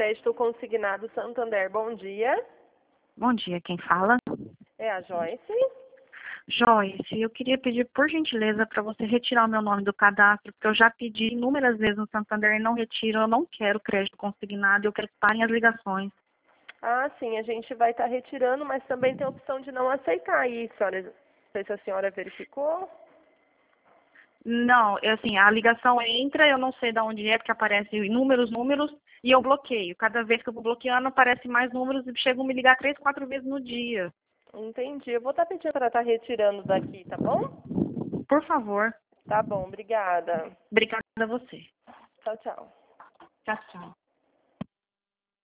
Crédito Consignado Santander. Bom dia. Bom dia, quem fala? É a Joyce. Joyce, eu queria pedir, por gentileza, para você retirar o meu nome do cadastro, porque eu já pedi inúmeras vezes no Santander e não retiram. Eu não quero crédito consignado, eu quero que parem as ligações. Ah, sim, a gente vai estar retirando, mas também tem a opção de não aceitar aí, senhora. Não sei se a senhora verificou. Não, assim, a ligação entra, eu não sei de onde é, porque aparece inúmeros números, e eu bloqueio. Cada vez que eu vou bloqueando, aparece mais números e chegam a me ligar 3, 4 vezes no dia. Entendi. Eu vou estar pedindo para estar retirando daqui, tá bom? Por favor. Tá bom, obrigada. Obrigada a você. Tchau, tchau. Tchau, tchau.